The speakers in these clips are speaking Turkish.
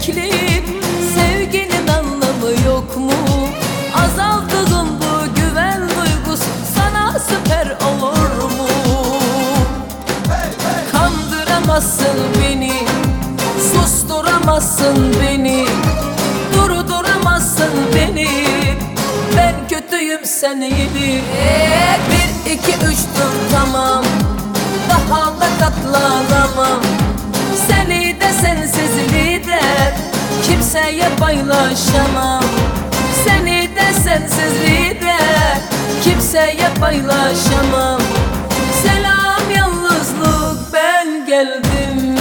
gerekli. Sevginin anlamı yok mu? Azaldığım bu güven duygusu sana süper olur mu? Kandıramazsın beni, susturamazsın beni, durduramazsın beni. Ben kötüyüm, sen iyi. Bir, iki, üç, dur tamam, daha da katlanamam. Seni de sensizliği de kimseye paylaşamam. Seni de sensizliği de kimseye paylaşamam. Selam yalnızlık, ben geldim.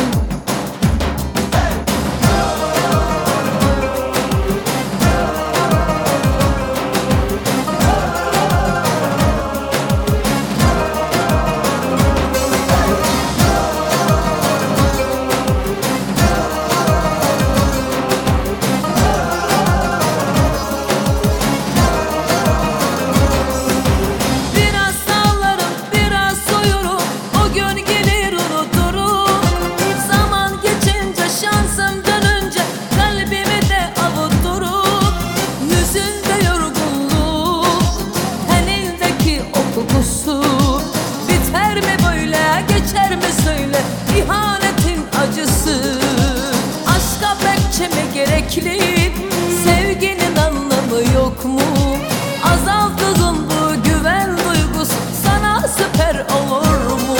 Biter mi böyle, geçer mi söyle ihanetin acısı? Aşka bekçe mi gerekli? Sevginin anlamı yok mu? Azaldığım bu güven duygusu sana süper olur mu?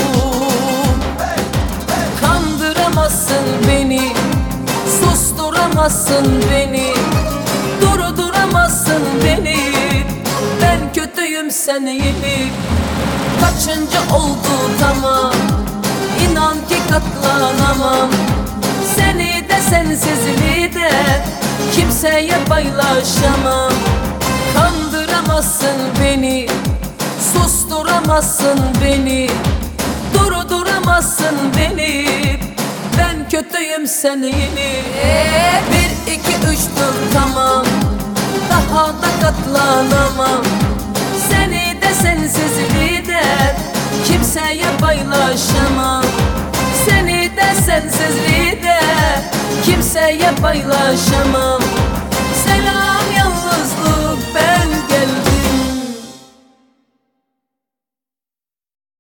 Kandıramazsın beni, susturamazsın beni, durduramazsın beni. Ben kötüyüm, sen iyi. Kaçıncı oldu tamam, İnan ki katlanamam. Seni de sensizliği de kimseye paylaşamam. Kandıramazsın beni, susturamazsın beni, durduramazsın beni. Ben kötüyüm, sen iyi. Bir, iki, üç, dur tamam, daha da katlanamam. Seni de sensizliği de kimseye paylaşamam. Seni de sensizliği de kimseye paylaşamam.